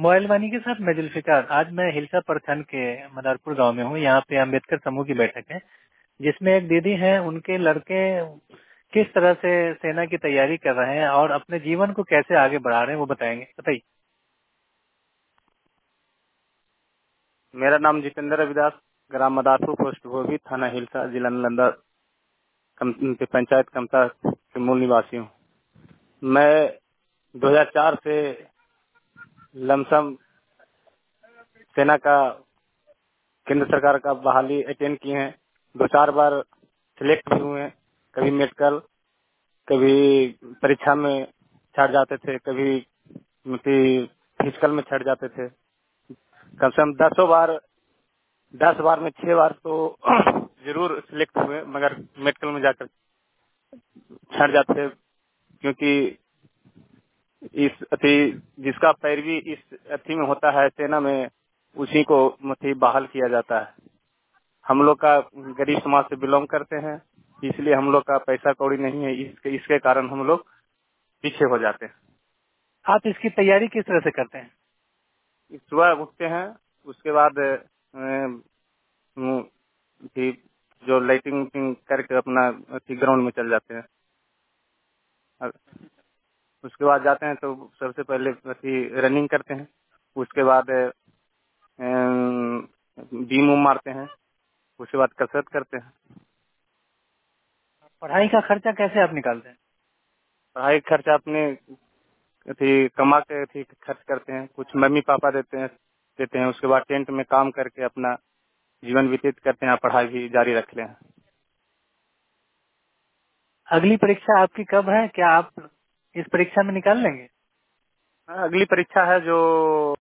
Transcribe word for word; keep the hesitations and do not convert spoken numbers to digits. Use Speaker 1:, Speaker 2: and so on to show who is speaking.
Speaker 1: Mobile वानी के साथ मैं जुल्फिकार। आज मैं हिलसा प्रखंड के मदारपुर गांव में हूँ। यहाँ पे अम्बेडकर समूह की बैठक है, जिसमें एक दीदी हैं, उनके लड़के किस तरह से सेना की तैयारी कर रहे हैं और अपने जीवन को कैसे आगे बढ़ा रहे हैं, वो बताएंगे। बताइए।
Speaker 2: मेरा नाम जितेंद्र रविदास, ग्राम मदारपुर, पोस्ट भोगी, थाना हिलसा, जिला नालंदा, कम- पंचायत कमता के मूल निवासी हूँ। मैं दो हज़ार चार से लमसम सेना का, केंद्र सरकार का बहाली अटेंड किए हैं। दो चार बार सिलेक्ट भी हुए हैं। कभी मेडिकल, कभी परीक्षा में छट जाते थे, कभी फिजिकल में छट जाते थे। कम से कम दसों बार दस बार में छह बार तो जरूर सिलेक्ट हुए, मगर मेडिकल में जाकर छट जाते थे। क्योंकि इस अति जिसका पैरवी इस अति में होता है सेना में, उसी को मतलब बहाल किया जाता है। हम लोग का गरीब समाज से बिलोंग करते हैं, इसलिए हम लोग का पैसा कौड़ी नहीं है। इसके इसके कारण हम लोग पीछे हो जाते हैं।
Speaker 1: आप इसकी तैयारी किस तरह से करते हैं?
Speaker 2: सुबह उठते हैं, उसके बाद अ, अ, कि जो लाइटिंग उटिंग करके अपना ग्राउंड में चल जाते हैं। और उसके बाद जाते हैं तो सबसे पहले अथी रनिंग करते हैं। उसके बाद बीम उम मारते हैं। उसके बाद कसरत करते हैं।
Speaker 1: पढ़ाई का खर्चा कैसे आप निकालते हैं?
Speaker 2: पढ़ाई का खर्चा अपने अथी कमा के अथी खर्च करते हैं। कुछ मम्मी पापा देते हैं देते हैं उसके बाद टेंट में काम करके अपना जीवन व्यतीत करते हैं। पढ़ाई भी जारी रखते हैं।
Speaker 1: अगली परीक्षा आपकी कब है? क्या आप इस परीक्षा में निकाल लेंगे?
Speaker 2: अगली परीक्षा है जो